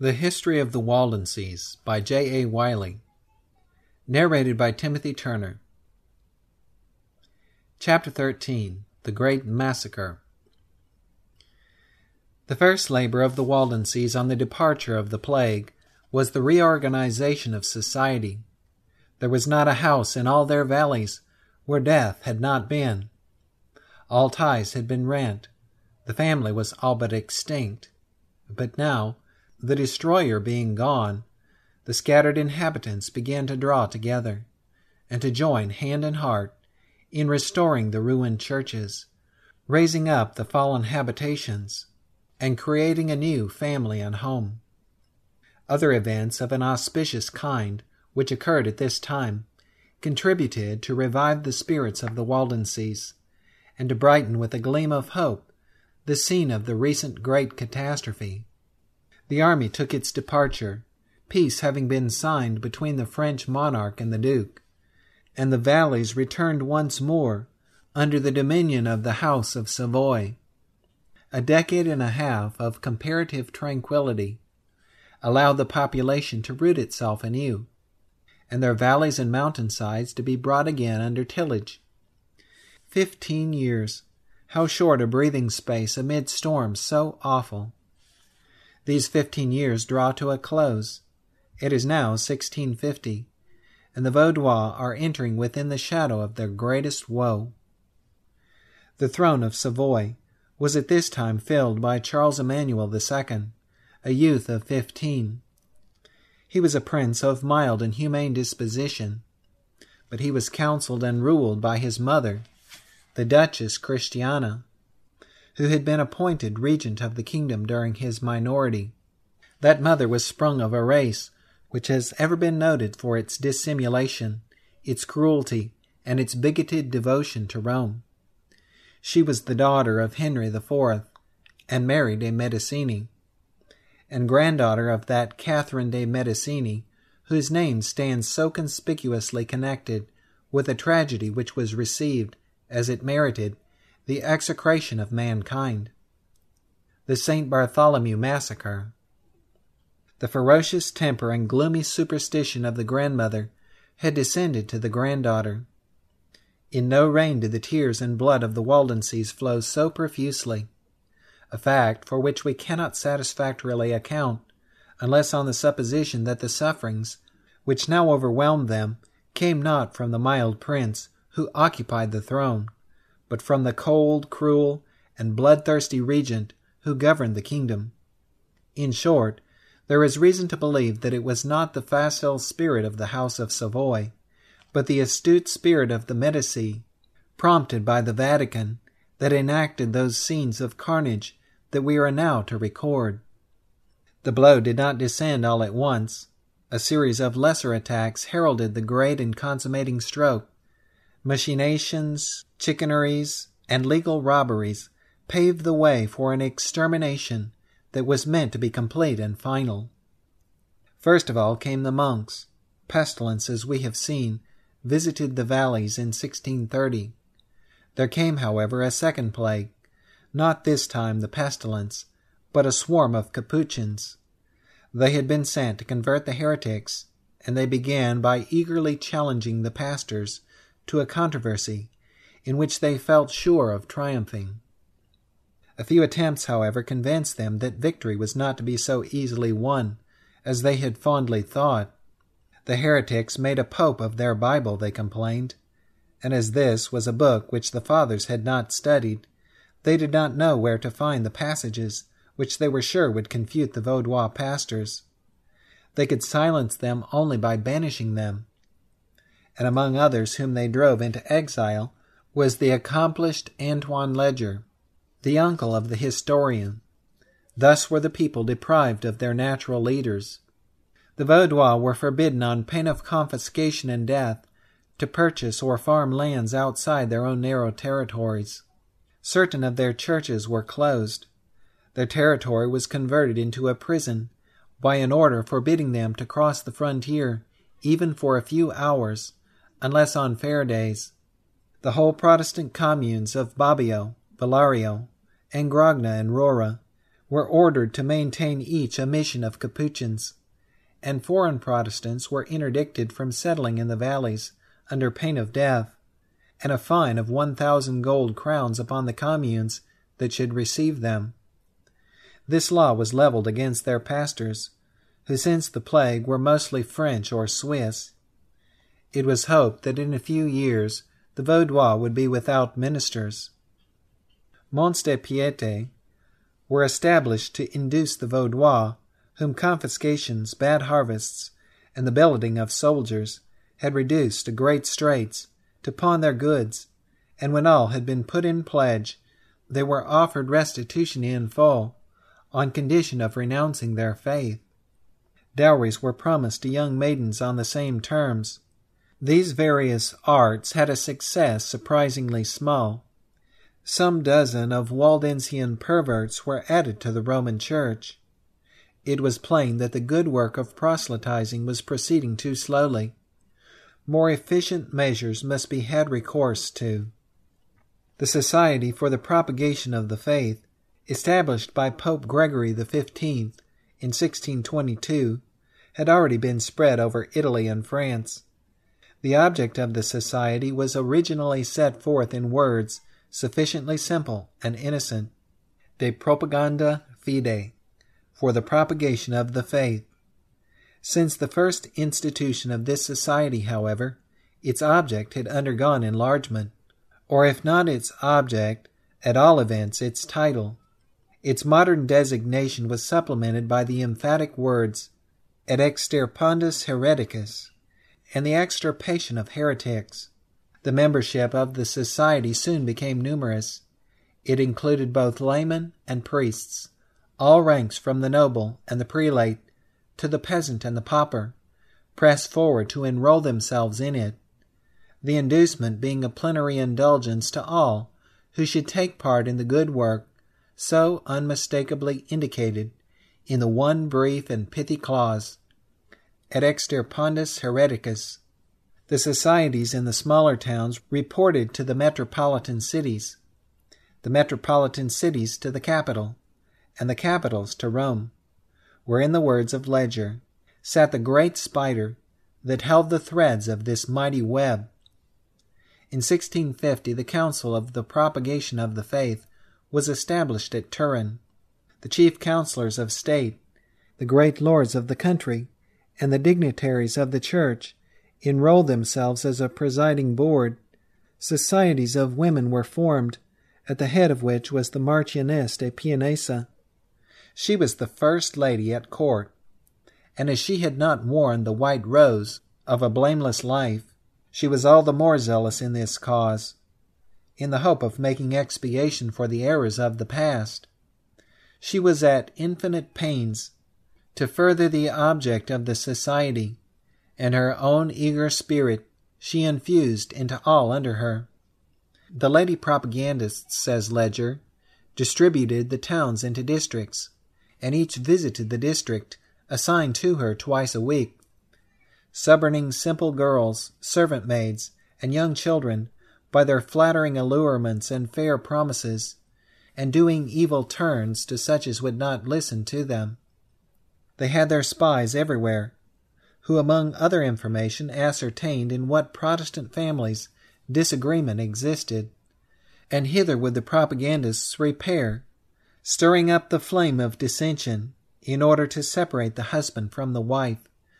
The History of the Waldenses by J. A. Wiley. Narrated by Timothy Turner. Chapter 13. The Great Massacre. The first labor of the Waldenses on the departure of the plague was the reorganization of society. There was not a house in all their valleys where death had not been. All ties had been rent. The family was all but extinct. But now, the destroyer being gone, the scattered inhabitants began to draw together, and to join hand and heart in restoring the ruined churches, raising up the fallen habitations, and creating a new family and home. Other events of an auspicious kind, which occurred at this time, contributed to revive the spirits of the Waldenses, and to brighten with a gleam of hope the scene of the recent great catastrophe. The army took its departure, peace having been signed between the French monarch and the Duke, and the valleys returned once more under the dominion of the House of Savoy. A decade and a half of comparative tranquility allowed the population to root itself anew, and their valleys and mountainsides to be brought again under tillage. 15 years, how short a breathing space amid storms so awful! These 15 years draw to a close. It is now 1650, and the Vaudois are entering within the shadow of their greatest woe. The throne of Savoy was at this time filled by Charles Emmanuel II, a youth of 15. He was a prince of mild and humane disposition, but he was counseled and ruled by his mother, the Duchess Christiana, who had been appointed regent of the kingdom during his minority. That mother was sprung of a race which has ever been noted for its dissimulation, its cruelty, and its bigoted devotion to Rome. She was the daughter of Henry IV and Mary de Medici, and granddaughter of that Catherine de Medici whose name stands so conspicuously connected with a tragedy which was received, as it merited, the execration of mankind, the St. Bartholomew Massacre. The ferocious temper and gloomy superstition of the grandmother had descended to the granddaughter. In no reign did the tears and blood of the Waldenses flow so profusely, a fact for which we cannot satisfactorily account, unless on the supposition that the sufferings which now overwhelmed them came not from the mild prince who occupied the throne, but from the cold, cruel, and bloodthirsty regent who governed the kingdom. In short, there is reason to believe that it was not the facile spirit of the House of Savoy, but the astute spirit of the Medici, prompted by the Vatican, that enacted those scenes of carnage that we are now to record. The blow did not descend all at once. A series of lesser attacks heralded the great and consummating stroke. Machinations, chicaneries, and legal robberies paved the way for an extermination that was meant to be complete and final. First of all came the monks. Pestilence, as we have seen, visited the valleys in 1630. There came, however, a second plague, not this time the pestilence, but a swarm of Capuchins. They had been sent to convert the heretics, and they began by eagerly challenging the pastors to a controversy in which they felt sure of triumphing. A few attempts, however, convinced them that victory was not to be so easily won as they had fondly thought. The heretics made a pope of their Bible, they complained, and as this was a book which the fathers had not studied, they did not know where to find the passages which they were sure would confute the Vaudois pastors. They could silence them only by banishing them, and among others whom they drove into exile was the accomplished Antoine Leger, the uncle of the historian. Thus were the people deprived of their natural leaders. The Vaudois were forbidden on pain of confiscation and death to purchase or farm lands outside their own narrow territories. Certain of their churches were closed. Their territory was converted into a prison by an order forbidding them to cross the frontier even for a few hours, unless on fair days. The whole Protestant communes of Bobbio, Valario, and Grogna and Rora were ordered to maintain each a mission of Capuchins, and foreign Protestants were interdicted from settling in the valleys under pain of death, and a fine of 1,000 gold crowns upon the communes that should receive them. This law was leveled against their pastors, who since the plague were mostly French or Swiss. It was hoped that in a few years the Vaudois would be without ministers. Monts de Piété were established to induce the Vaudois, whom confiscations, bad harvests, and the billeting of soldiers had reduced to great straits, to pawn their goods, and when all had been put in pledge, they were offered restitution in full, on condition of renouncing their faith. Dowries were promised to young maidens on the same terms. These various arts had a success surprisingly small. Some dozen of Waldensian perverts were added to the Roman Church. It was plain that the good work of proselytizing was proceeding too slowly. More efficient measures must be had recourse to. The Society for the Propagation of the Faith, established by Pope Gregory XV in 1622, had already been spread over Italy and France. The object of the society was originally set forth in words sufficiently simple and innocent: De Propaganda Fide, for the propagation of the faith. Since the first institution of this society, however, its object had undergone enlargement, or if not its object, at all events its title. Its modern designation was supplemented by the emphatic words et extirpandus hereticus, and the extirpation of heretics. The membership of the society soon became numerous. It included both laymen and priests, all ranks from the noble and the prelate to the peasant and the pauper, pressed forward to enroll themselves in it, the inducement being a plenary indulgence to all who should take part in the good work so unmistakably indicated in the one brief and pithy clause, et extirpandus hereticus. The societies in the smaller towns reported to the metropolitan cities, the metropolitan cities to the capital, and the capitals to Rome, where, in the words of Leger, sat the great spider that held the threads of this mighty web. In 1650, the Council of the Propagation of the Faith was established at Turin. The chief councillors of state, the great lords of the country, and the dignitaries of the church enrolled themselves as a presiding board. Societies of women were formed, at the head of which was the Marchioness de Pianesa. She was the first lady at court, and as she had not worn the white rose of a blameless life, she was all the more zealous in this cause, in the hope of making expiation for the errors of the past. She was at infinite pains to further the object of the society, and her own eager spirit she infused into all under her. The lady propagandists, says Leger, distributed the towns into districts, and each visited the district assigned to her twice a week. Suborning simple girls, servant maids, and young children by their flattering allurements and fair promises, and doing evil turns to such as would not listen to them. They had their spies everywhere, who among other information ascertained in what Protestant families disagreement existed, and hither would the propagandists repair, stirring up the flame of dissension in order to separate the husband from the wife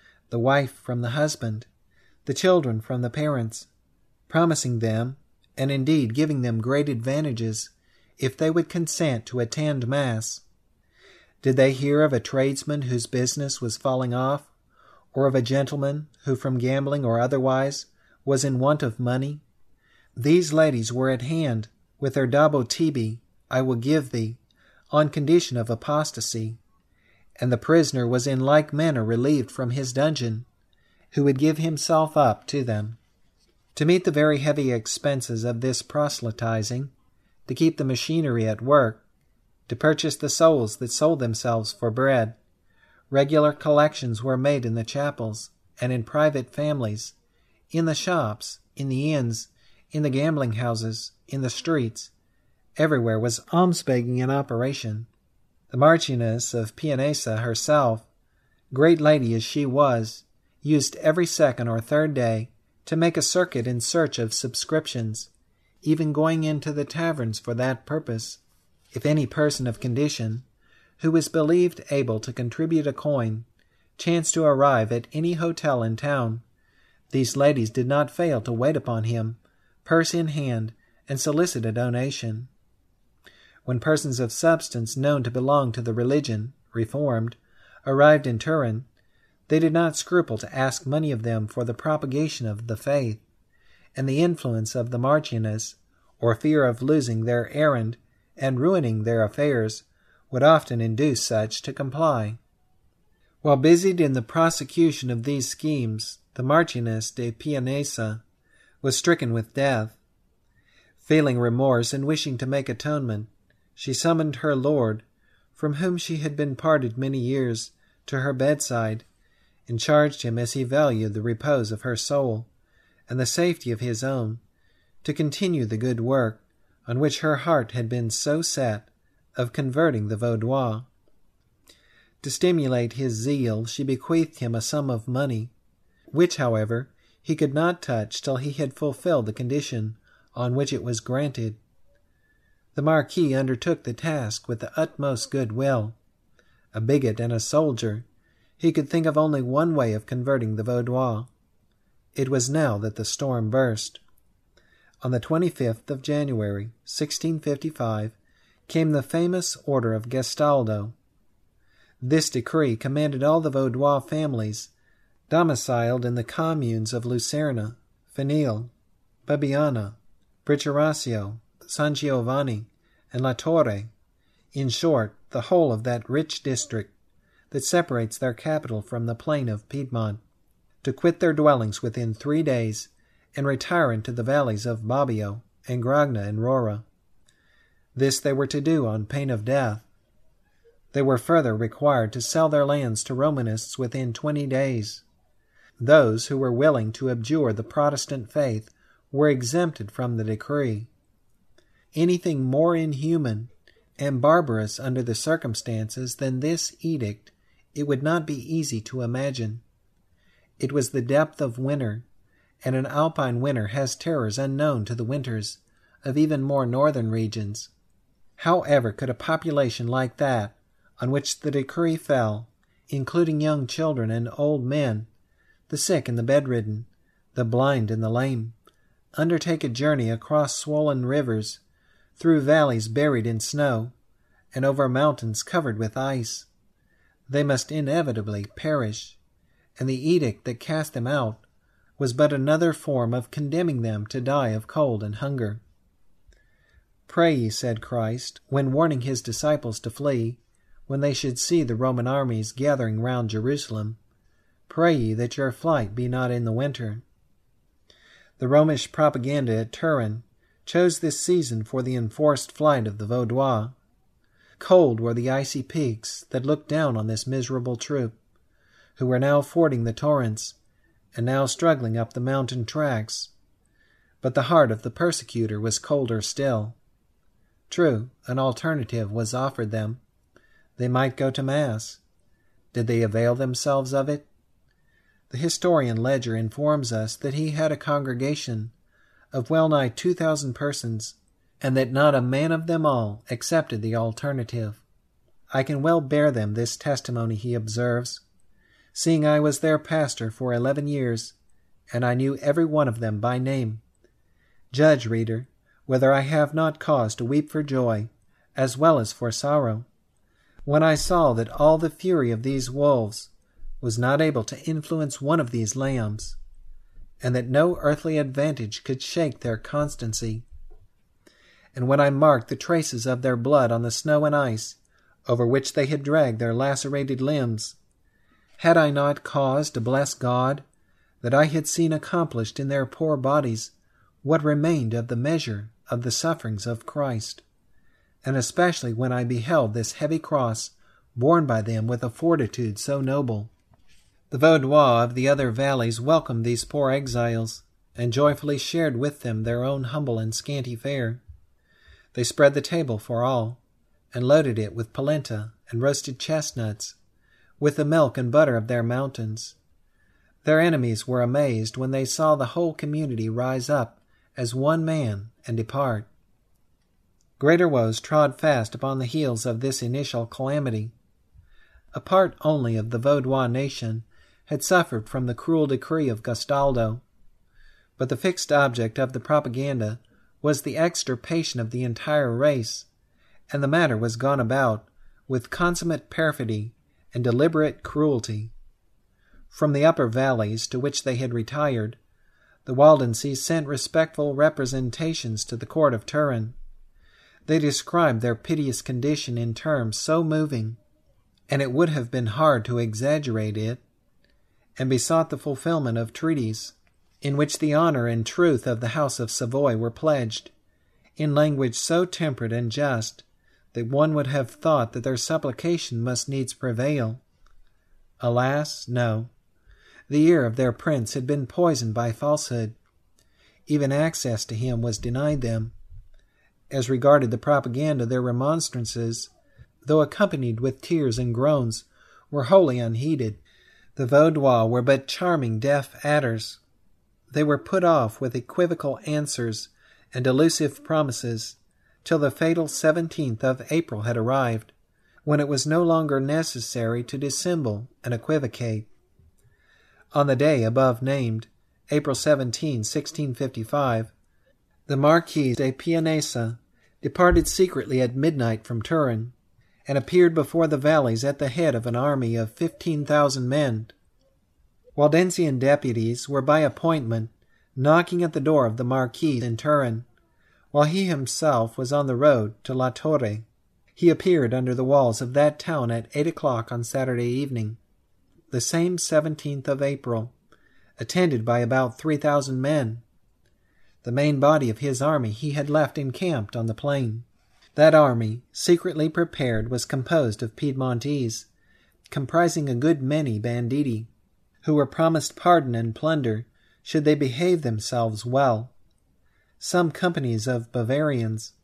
from the husband, the children from the parents, promising them, and indeed giving them great advantages, if they would consent to attend Mass. Did they hear of a tradesman whose business was falling off, or of a gentleman who from gambling or otherwise was in want of money? These ladies were at hand with their Dabo Tibi, I will give thee, on condition of apostasy, and the prisoner was in like manner relieved from his dungeon, who would give himself up to them. To meet the very heavy expenses of this proselytizing, to keep the machinery at work, to purchase the souls that sold themselves for bread, regular collections were made in the chapels and in private families, in the shops, in the inns, in the gambling houses, in the streets. Everywhere was almsbegging in operation. The Marchioness of Pianesa herself, great lady as she was, used every second or third day to make a circuit in search of subscriptions, even going into the taverns for that purpose. If any person of condition, who was believed able to contribute a coin, chanced to arrive at any hotel in town, these ladies did not fail to wait upon him, purse in hand, and solicit a donation. When persons of substance known to belong to the religion, Reformed, arrived in Turin, they did not scruple to ask money of them for the propagation of the faith, and the influence of the Marchioness, or fear of losing their errand and ruining their affairs, would often induce such to comply. While busied in the prosecution of these schemes, the Marchioness de Pianesa was stricken with death. Feeling remorse and wishing to make atonement, she summoned her lord, from whom she had been parted many years, to her bedside, and charged him, as he valued the repose of her soul and the safety of his own, to continue the good work on which her heart had been so set, of converting the Vaudois. To stimulate his zeal, she bequeathed him a sum of money, which, however, he could not touch till he had fulfilled the condition on which it was granted. The Marquis undertook the task with the utmost good will. A bigot and a soldier, he could think of only one way of converting the Vaudois. It was now that the storm burst. On the 25th of January, 1655, came the famous order of Gestaldo. This decree commanded all the Vaudois families domiciled in the communes of Lucerna, Fanil, Bibbiena, Bricherasio, San Giovanni, and La Torre, in short, the whole of that rich district that separates their capital from the plain of Piedmont, to quit their dwellings within 3 days and retire into the valleys of Bobbio and Gragna and Rora. This they were to do on pain of death. They were further required to sell their lands to Romanists within 20 days. Those who were willing to abjure the Protestant faith were exempted from the decree. Anything more inhuman and barbarous under the circumstances than this edict it would not be easy to imagine. It was the depth of winter, and an alpine winter has terrors unknown to the winters of even more northern regions. However could a population like that on which the decree fell, including young children and old men, the sick and the bedridden, the blind and the lame, undertake a journey across swollen rivers, through valleys buried in snow, and over mountains covered with ice? They must inevitably perish, and the edict that cast them out was but another form of condemning them to die of cold and hunger. "Pray ye," said Christ, when warning his disciples to flee, when they should see the Roman armies gathering round Jerusalem, "pray ye that your flight be not in the winter." The Romish propaganda at Turin chose this season for the enforced flight of the Vaudois. Cold were the icy peaks that looked down on this miserable troop, who were now fording the torrents, and now struggling up the mountain tracks. But the heart of the persecutor was colder still. True, an alternative was offered them. They might go to Mass. Did they avail themselves of it? The historian Ledger informs us that he had a congregation of well nigh 2,000 persons, and that not a man of them all accepted the alternative. "I can well bear them this testimony," he observes, "seeing I was their pastor for 11 years, and I knew every one of them by name. Judge, reader, whether I have not cause to weep for joy, as well as for sorrow, when I saw that all the fury of these wolves was not able to influence one of these lambs, and that no earthly advantage could shake their constancy. And when I marked the traces of their blood on the snow and ice, over which they had dragged their lacerated limbs, had I not cause to bless God that I had seen accomplished in their poor bodies what remained of the measure of the sufferings of Christ, and especially when I beheld this heavy cross borne by them with a fortitude so noble." The Vaudois of the other valleys welcomed these poor exiles, and joyfully shared with them their own humble and scanty fare. They spread the table for all, and loaded it with polenta and roasted chestnuts, with the milk and butter of their mountains. Their enemies were amazed when they saw the whole community rise up as one man and depart. Greater woes trod fast upon the heels of this initial calamity. A part only of the Vaudois nation had suffered from the cruel decree of Gastaldo, but the fixed object of the propaganda was the extirpation of the entire race, and the matter was gone about with consummate perfidy and deliberate cruelty. From the upper valleys to which they had retired, the Waldenses sent respectful representations to the court of Turin. They described their piteous condition in terms so moving, and it would have been hard to exaggerate it, and besought the fulfillment of treaties in which the honor and truth of the House of Savoy were pledged, in language so temperate and just that one would have thought that their supplication must needs prevail. Alas, no. The ear of their prince had been poisoned by falsehood. Even access to him was denied them. As regarded the propaganda, their remonstrances, though accompanied with tears and groans, were wholly unheeded. The Vaudois were but charming deaf adders. They were put off with equivocal answers and delusive promises, till the fatal 17th of April had arrived, when it was no longer necessary to dissemble and equivocate. On the day above named, April 17, 1655, the Marquis de Pianesa departed secretly at midnight from Turin, and appeared before the valleys at the head of an army of 15,000 men. Waldensian deputies were by appointment knocking at the door of the Marquis in Turin, while he himself was on the road to La Torre. He appeared under the walls of that town at 8 o'clock on Saturday evening, the same 17th of April, attended by about 3,000 men. The main body of his army he had left encamped on the plain. That army, secretly prepared, was composed of Piedmontese, comprising a good many banditti, who were promised pardon and plunder should they behave themselves well, some companies of Bavarians,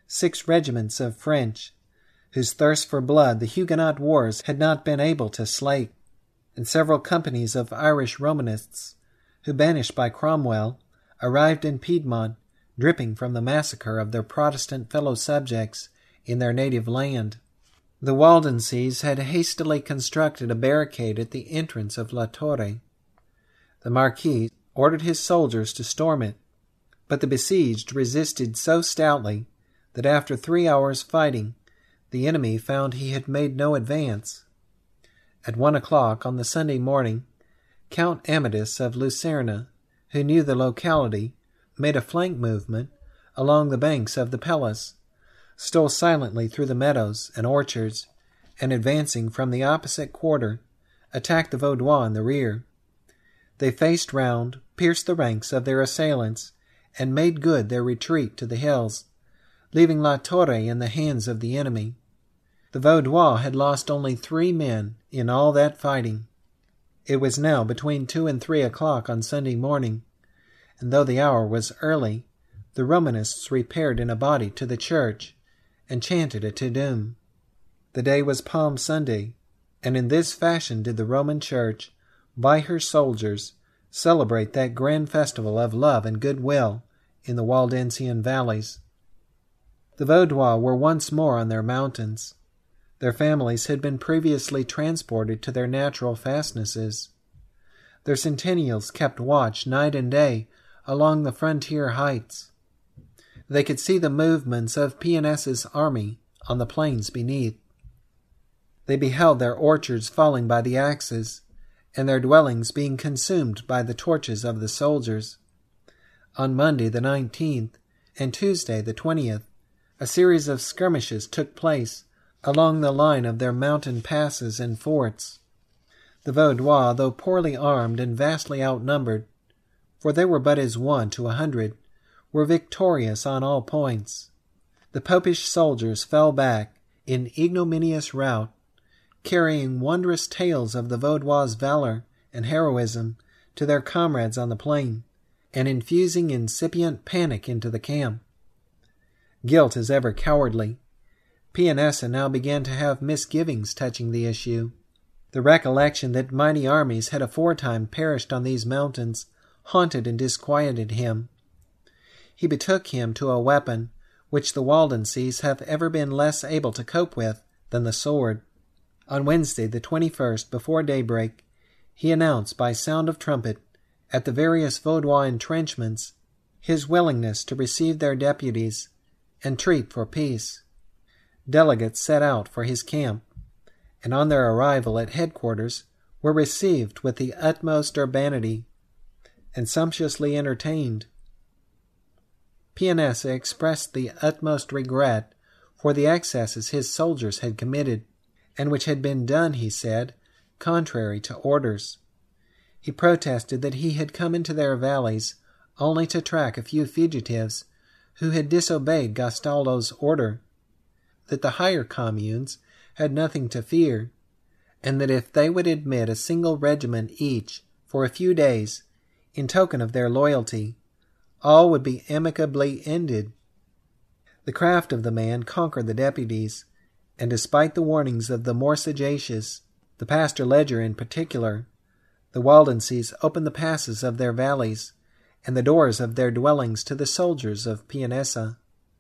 6 regiments of French, whose thirst for blood the Huguenot wars had not been able to slake, and several companies of Irish Romanists, who, banished by Cromwell, arrived in Piedmont, dripping from the massacre of their Protestant fellow subjects in their native land. The Waldenses had hastily constructed a barricade at the entrance of La Torre. The Marquis ordered his soldiers to storm it, but the besieged resisted so stoutly that after 3 hours' fighting, the enemy found he had made no advance. At 1 o'clock on the Sunday morning, Count Amadis of Lucerna, who knew the locality, made a flank movement along the banks of the Pellas, stole silently through the meadows and orchards, and advancing from the opposite quarter, attacked the Vaudois in the rear. They faced round, pierced the ranks of their assailants, and made good their retreat to the hills, leaving La Torre in the hands of the enemy. The Vaudois had lost only 3 men in all that fighting. It was now between 2 and 3 o'clock on Sunday morning, and though the hour was early, the Romanists repaired in a body to the church and chanted a Te Deum. The day was Palm Sunday, and in this fashion did the Roman Church, by her soldiers, celebrate that grand festival of love and goodwill in the Waldensian valleys. The Vaudois were once more on their mountains. Their families had been previously transported to their natural fastnesses. Their centennials kept watch night and day along the frontier heights. They could see the movements of Pianesa's army on the plains beneath. They beheld their orchards falling by the axes, and their dwellings being consumed by the torches of the soldiers. On Monday the 19th and Tuesday the 20th, a series of skirmishes took place along the line of their mountain passes and forts. The Vaudois, though poorly armed and vastly outnumbered, for they were but as 1 to 100, were victorious on all points. The Popish soldiers fell back in ignominious rout, carrying wondrous tales of the Vaudois' valor and heroism to their comrades on the plain, and infusing incipient panic into the camp. Guilt is ever cowardly, Pianessa now began to have misgivings touching the issue. The recollection that mighty armies had aforetime perished on these mountains haunted and disquieted him. He betook him to a weapon which the Waldenses have ever been less able to cope with than the sword. On Wednesday, the 21st, before daybreak, he announced by sound of trumpet, at the various Vaudois entrenchments, his willingness to receive their deputies and treat for peace. Delegates set out for his camp, and on their arrival at headquarters were received with the utmost urbanity and sumptuously entertained. Pianessa expressed the utmost regret for the excesses his soldiers had committed, and which had been done, he said, contrary to orders. He protested that he had come into their valleys only to track a few fugitives who had disobeyed Gastaldo's order, that the higher communes had nothing to fear, and that if they would admit a single regiment each for a few days in token of their loyalty, all would be amicably ended. The craft of the man conquered the deputies, and despite the warnings of the more sagacious, the Pastor Leger in particular, the Waldenses opened the passes of their valleys and the doors of their dwellings to the soldiers of Pianessa.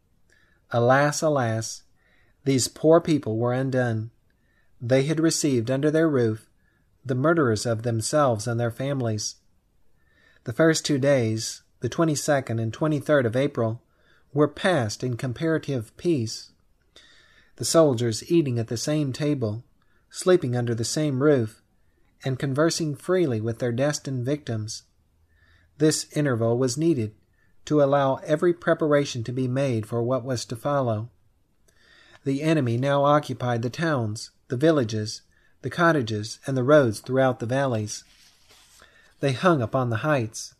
Alas, alas, these poor people were undone. They had received under their roof the murderers of themselves and their families. The first 2 days, the 22nd and 23rd of April, were passed in comparative peace. The soldiers eating at the same table, sleeping under the same roof, and conversing freely with their destined victims. This interval was needed to allow every preparation to be made for what was to follow. The enemy now occupied the towns, the villages, the cottages, and the roads throughout the valleys. They hung upon the heights.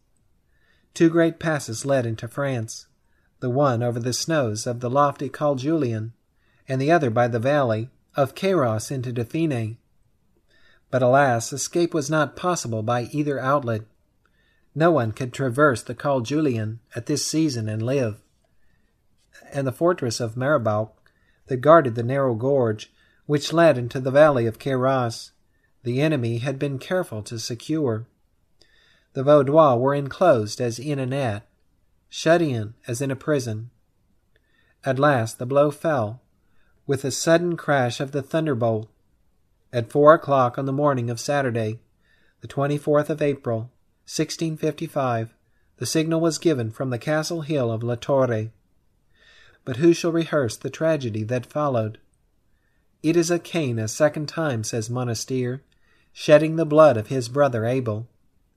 2 great passes led into France, the one over the snows of the lofty Col Julian, and the other by the valley of Queyras into Dauphiné. But alas, escape was not possible by either outlet. No one could traverse the Col Julian at this season and live. And the fortress of Marabout, that guarded the narrow gorge which led into the valley of Queyras, the enemy had been careful to secure. The Vaudois were enclosed as in a net, shut in as in a prison. At last the blow fell, with a sudden crash of the thunderbolt. At 4 o'clock on the morning of Saturday, the 24th of April, 1655, the signal was given from the castle hill of La Torre. But who shall rehearse the tragedy that followed? It is a Cain a second time, says Monastier, shedding the blood of his brother Abel.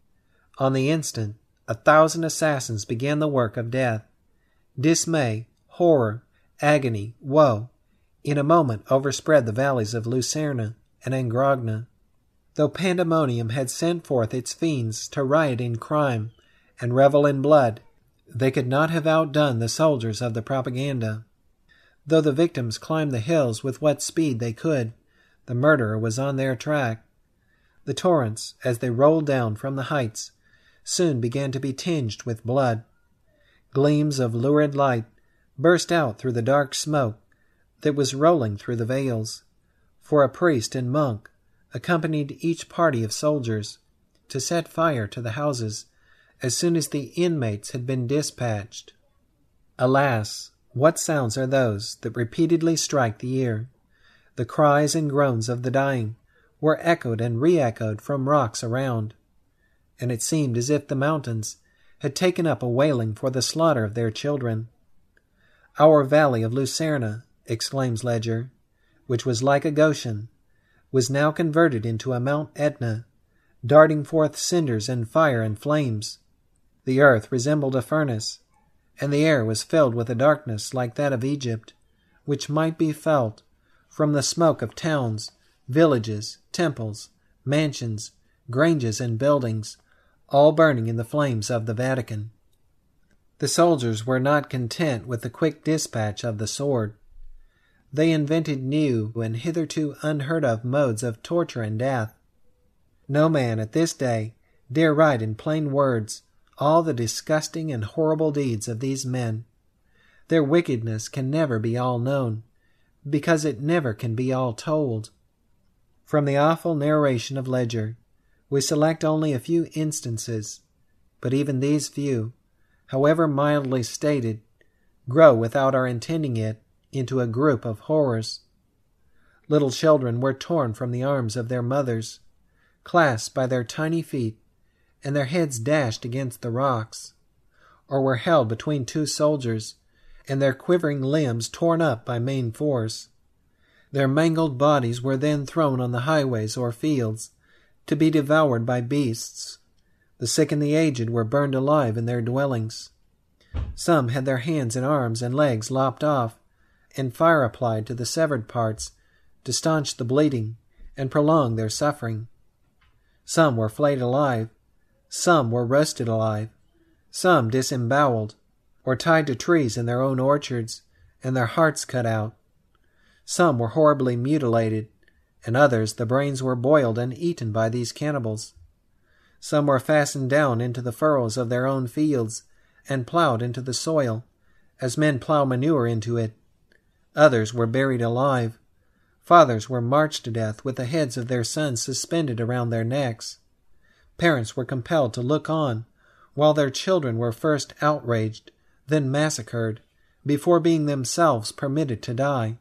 On the instant, 1,000 assassins began the work of death. Dismay, horror, agony, woe, in a moment overspread the valleys of Lucerne and Angrogna. Though pandemonium had sent forth its fiends to riot in crime and revel in blood, they could not have outdone the soldiers of the propaganda. Though the victims climbed the hills with what speed they could, the murderer was on their track. The torrents, as they rolled down from the heights, soon began to be tinged with blood. Gleams of lurid light burst out through the dark smoke that was rolling through the vales, for a priest and monk accompanied each party of soldiers to set fire to the houses as soon as the inmates had been dispatched. Alas, what sounds are those that repeatedly strike the ear? The cries and groans of the dying were echoed and re-echoed from rocks around, and it seemed as if the mountains had taken up a wailing for the slaughter of their children. Our valley of Lucerne, exclaims Leger, which was like a Goshen, was now converted into a Mount Etna, darting forth cinders and fire and flames. The earth resembled a furnace, and the air was filled with a darkness like that of Egypt, which might be felt from the smoke of towns, villages, temples, mansions, granges, and buildings, all burning in the flames of the Vatican. The soldiers were not content with the quick dispatch of the sword. They invented new and hitherto unheard-of modes of torture and death. No man at this day dare write in plain words all the disgusting and horrible deeds of these men. Their wickedness can never be all known, because it never can be all told. From the awful narration of Ledger, we select only a few instances, but even these few, however mildly stated, grow without our intending it into a group of horrors. Little children were torn from the arms of their mothers, clasped by their tiny feet, and their heads dashed against the rocks, or were held between two soldiers, and their quivering limbs torn up by main force. Their mangled bodies were then thrown on the highways or fields, to be devoured by beasts. The sick and the aged were burned alive in their dwellings. Some had their hands and arms and legs lopped off, and fire applied to the severed parts to staunch the bleeding and prolong their suffering. Some were flayed alive, some were roasted alive, some disemboweled, or tied to trees in their own orchards, and their hearts cut out. Some were horribly mutilated, and others the brains were boiled and eaten by these cannibals. Some were fastened down into the furrows of their own fields, and plowed into the soil, as men plow manure into it. Others were buried alive. Fathers were marched to death with the heads of their sons suspended around their necks. Parents were compelled to look on, while their children were first outraged, then massacred, before being themselves permitted to die.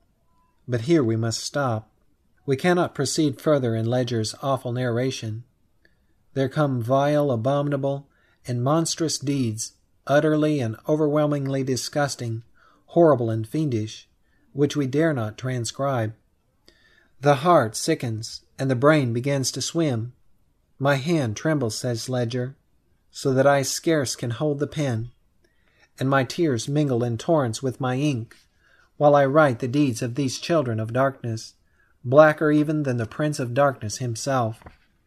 But here we must stop. We cannot proceed further in Ledger's awful narration. There come vile, abominable, and monstrous deeds, utterly and overwhelmingly disgusting, horrible and fiendish, which we dare not transcribe. The heart sickens, and the brain begins to swim. My hand trembles, says Ledger, so that I scarce can hold the pen, and my tears mingle in torrents with my ink, while I write the deeds of these children of darkness, blacker even than the Prince of Darkness himself.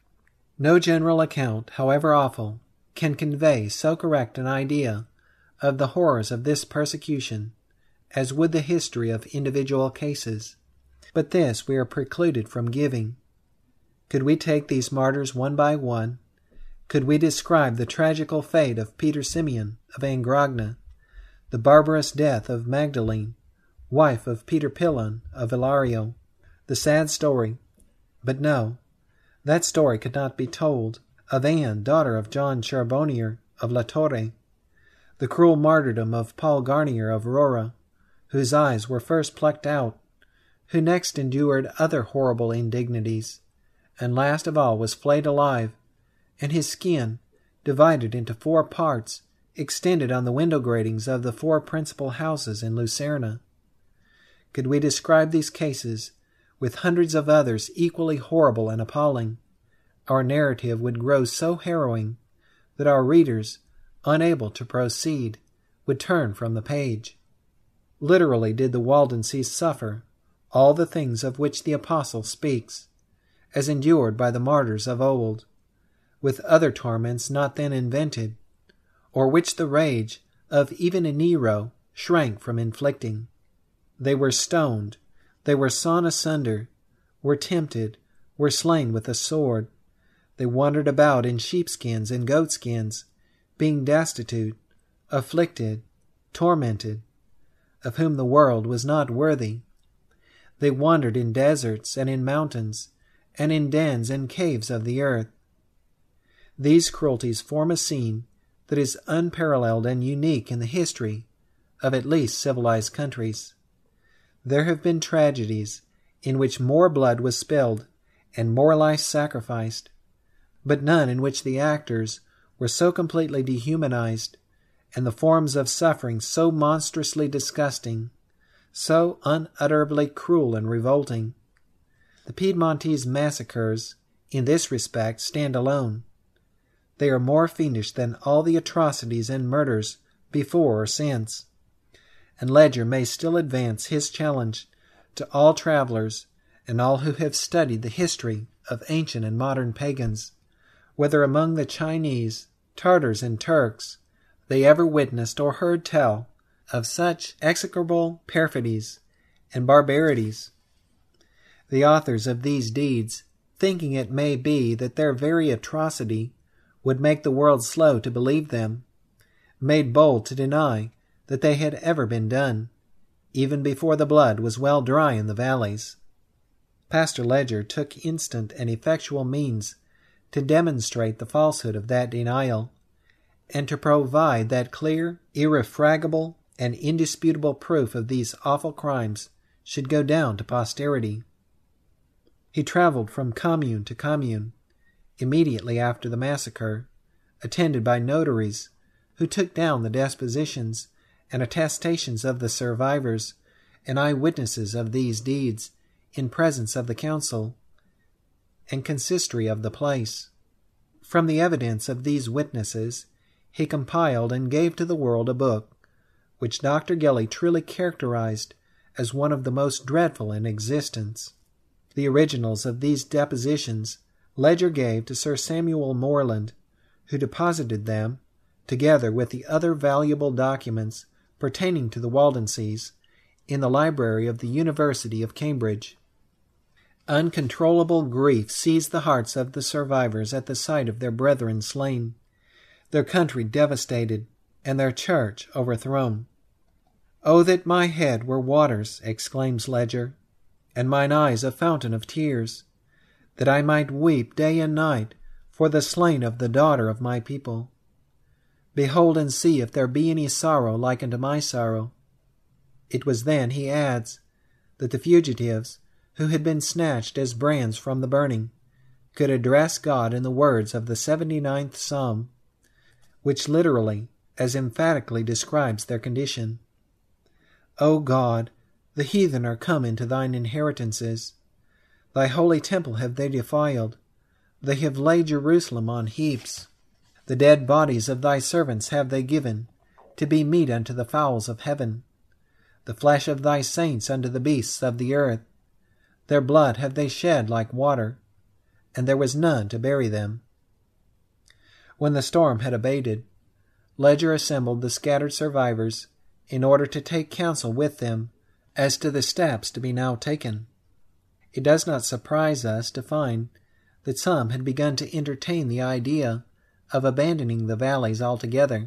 No general account, however awful, can convey so correct an idea of the horrors of this persecution as would the history of individual cases, but this we are precluded from giving. Could we take these martyrs one by one, could we describe the tragical fate of Peter Simeon of Angrogna, the barbarous death of Magdalene, wife of Peter Pillon of Ilario, the sad story, but no, that story could not be told, of Anne, daughter of John Charbonnier of La Torre, the cruel martyrdom of Paul Garnier of Rora, whose eyes were first plucked out, who next endured other horrible indignities, and last of all was flayed alive, and his skin, divided into 4 parts, extended on the window gratings of the 4 principal houses in Lucerna. Could we describe these cases, with hundreds of others equally horrible and appalling, our narrative would grow so harrowing that our readers, unable to proceed, would turn from the page. Literally did the Waldenses suffer all the things of which the Apostle speaks, as endured by the martyrs of old, with other torments not then invented, or which the rage of even a Nero shrank from inflicting. They were stoned, they were sawn asunder, were tempted, were slain with a sword. They wandered about in sheepskins and goatskins, being destitute, afflicted, tormented, of whom the world was not worthy. They wandered in deserts and in mountains, and in dens and caves of the earth. These cruelties form a scene that is unparalleled and unique in the history of at least civilized countries. There have been tragedies in which more blood was spilled and more life sacrificed, but none in which the actors were so completely dehumanized and the forms of suffering so monstrously disgusting, so unutterably cruel and revolting. The Piedmontese massacres, in this respect, stand alone. They are more fiendish than all the atrocities and murders before or since, and Ledger may still advance his challenge to all travelers and all who have studied the history of ancient and modern pagans, whether among the Chinese, Tartars, and Turks, they ever witnessed or heard tell of such execrable perfidies and barbarities. The authors of these deeds, thinking it may be that their very atrocity would make the world slow to believe them, made bold to deny that they had ever been done. even before the blood was well dry in the valleys. Pastor Leger took instant and effectual means to demonstrate the falsehood of that denial, and to provide that clear, irrefragable, and indisputable proof of these awful crimes should go down to posterity. He traveled from commune to commune immediately after the massacre, attended by notaries who took down the depositions and attestations of the survivors and eyewitnesses of these deeds in presence of the council and consistory of the place. From the evidence of these witnesses, he compiled and gave to the world a book, which Dr. Gilly truly characterized as one of the most dreadful in existence. The originals of these depositions Leger gave to Sir Samuel Morland, who deposited them, together with the other valuable documents pertaining to the Waldenses, in the library of the University of Cambridge. Uncontrollable grief seized the hearts of the survivors at the sight of their brethren slain, their country devastated, and their church overthrown. "Oh, that my head were waters," exclaims Leger, "and mine eyes a fountain of tears, that I might weep day and night for the slain of the daughter of my people. Behold and see if there be any sorrow like unto my sorrow." It was then, he adds, that the fugitives, who had been snatched as brands from the burning, could address God in the words of the 79th Psalm, which literally as emphatically describes their condition. "O God, the heathen are come into thine inheritances. Thy holy temple have they defiled. They have laid Jerusalem on heaps. The dead bodies of thy servants have they given, to be meat unto the fowls of heaven. The flesh of thy saints unto the beasts of the earth. Their blood have they shed like water, and there was none to bury them." When the storm had abated, Leger assembled the scattered survivors in order to take counsel with them as to the steps to be now taken. It does not surprise us to find that some had begun to entertain the idea of abandoning the valleys altogether.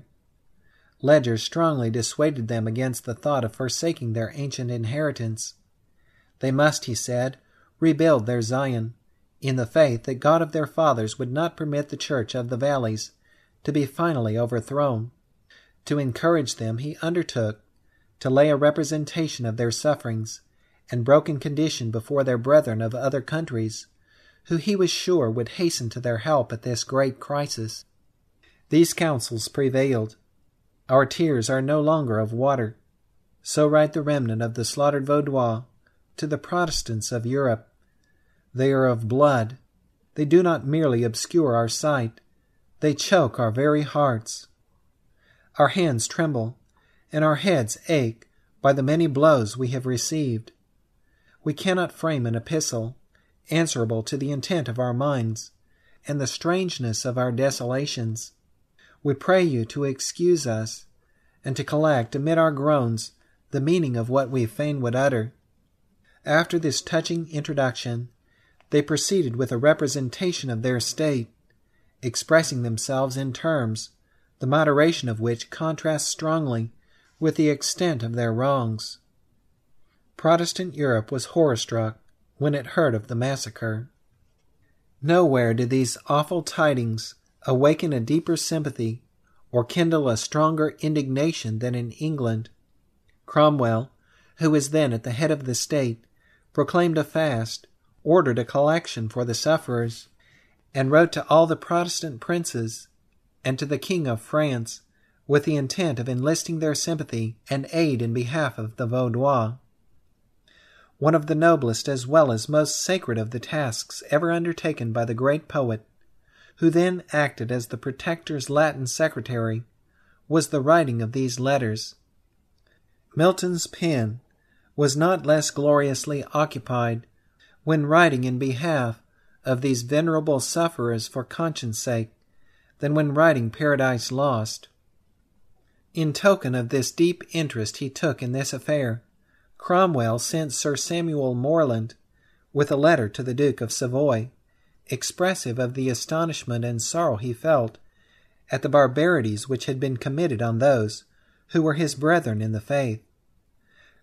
Leger strongly dissuaded them against the thought of forsaking their ancient inheritance. They must, he said, rebuild their Zion, in the faith that God of their fathers would not permit the church of the valleys to be finally overthrown. To encourage them, he undertook to lay a representation of their sufferings and broken condition before their brethren of other countries, who he was sure would hasten to their help at this great crisis. These counsels prevailed. "Our tears are no longer of water," so write the remnant of the slaughtered Vaudois to the Protestants of Europe. "They are of blood. They do not merely obscure our sight, they choke our very hearts. Our hands tremble, and our heads ache by the many blows we have received. We cannot frame an epistle, answerable to the intent of our minds, and the strangeness of our desolations. We pray you to excuse us, and to collect amid our groans the meaning of what we fain would utter." After this touching introduction, they proceeded with a representation of their state, expressing themselves in terms, the moderation of which contrasts strongly with the extent of their wrongs. Protestant Europe was horror-struck when it heard of the massacre. Nowhere did these awful tidings awaken a deeper sympathy or kindle a stronger indignation than in England. Cromwell, who was then at the head of the state, proclaimed a fast, ordered a collection for the sufferers, and wrote to all the Protestant princes and to the King of France with the intent of enlisting their sympathy and aid in behalf of the Vaudois. One of the noblest as well as most sacred of the tasks ever undertaken by the great poet, who then acted as the Protector's Latin secretary, was the writing of these letters. Milton's pen was not less gloriously occupied when writing in behalf of these venerable sufferers for conscience sake than when writing Paradise Lost. In token of this deep interest he took in this affair, Cromwell sent Sir Samuel Morland with a letter to the Duke of Savoy, expressive of the astonishment and sorrow he felt at the barbarities which had been committed on those who were his brethren in the faith.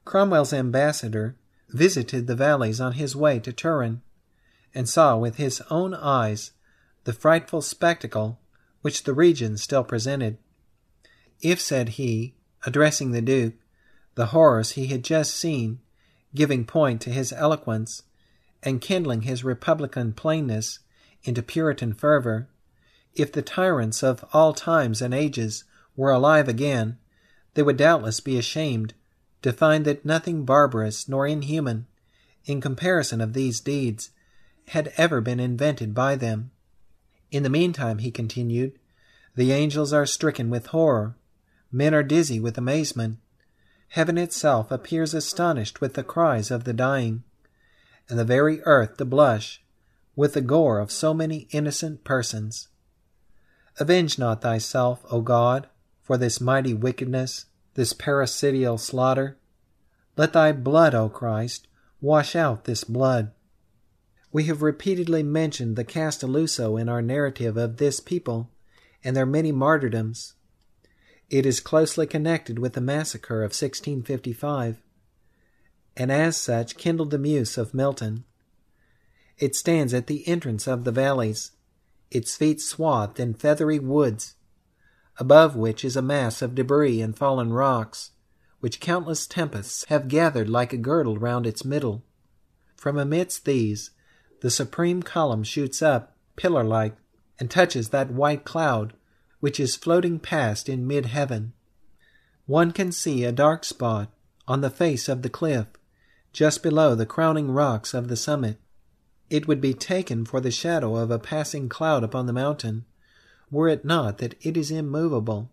Cromwell's ambassador visited the valleys on his way to Turin, and saw with his own eyes the frightful spectacle which the region still presented. If, said he, addressing the Duke, the horrors he had just seen, giving point to his eloquence, and kindling his republican plainness into Puritan fervor, if the tyrants of all times and ages were alive again, they would doubtless be ashamed to find that nothing barbarous nor inhuman, in comparison of these deeds, had ever been invented by them. In the meantime, he continued, the angels are stricken with horror, men are dizzy with amazement, heaven itself appears astonished with the cries of the dying, and the very earth to blush with the gore of so many innocent persons. Avenge not thyself, O God, for this mighty wickedness, this parricidial slaughter. Let thy blood, O Christ, wash out this blood. We have repeatedly mentioned the Castelluso in our narrative of this people and their many martyrdoms. It is closely connected with the massacre of 1655, and as such kindled the muse of Milton. It stands at the entrance of the valleys, its feet swathed in feathery woods, above which is a mass of debris and fallen rocks, which countless tempests have gathered like a girdle round its middle. From amidst these, the supreme column shoots up, pillar-like, and touches that white cloud which is floating past in mid-heaven. One can see a dark spot on the face of the cliff, just below the crowning rocks of the summit. It would be taken for the shadow of a passing cloud upon the mountain, were it not that it is immovable.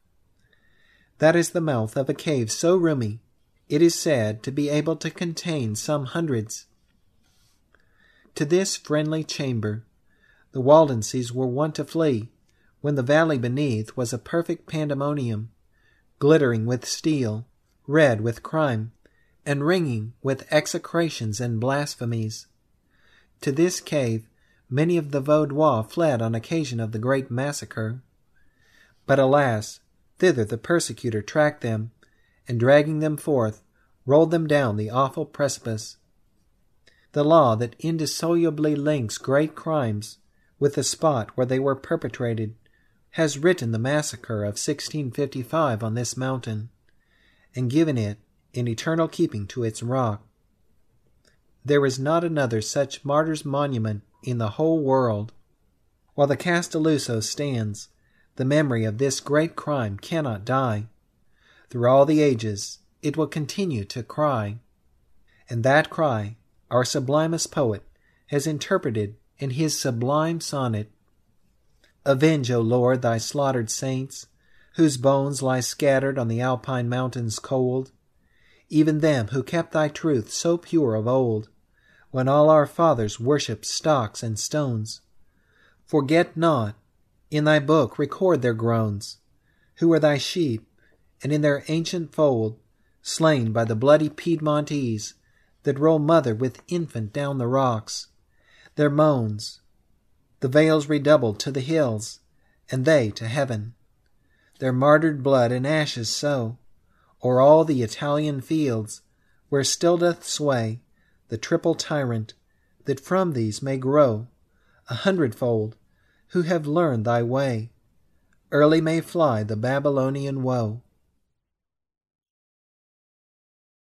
That is the mouth of a cave so roomy, it is said to be able to contain some hundreds. To this friendly chamber the Waldenses were wont to flee, when the valley beneath was a perfect pandemonium, glittering with steel, red with crime, and ringing with execrations and blasphemies. To this cave many of the Vaudois fled on occasion of the great massacre. But alas, thither the persecutor tracked them, and dragging them forth, rolled them down the awful precipice. The law that indissolubly links great crimes with the spot where they were perpetrated has written the massacre of 1655 on this mountain, and given it in eternal keeping to its rock. There is not another such martyr's monument in the whole world. While the Castelluso stands, the memory of this great crime cannot die. Through all the ages it will continue to cry. And that cry our sublimest poet has interpreted in his sublime sonnet. Avenge, O Lord, thy slaughtered saints, whose bones lie scattered on the Alpine mountains cold, even them who kept thy truth so pure of old, when all our fathers worshipped stocks and stones. Forget not, in thy book record their groans, who were thy sheep, and in their ancient fold, slain by the bloody Piedmontese, that roll mother with infant down the rocks. Their moans, the vales redoubled to the hills, and they to heaven. Their martyred blood and ashes sow o'er all the Italian fields, where still doth sway the triple tyrant, that from these may grow 100-fold who have learned thy way. Early may fly the Babylonian woe.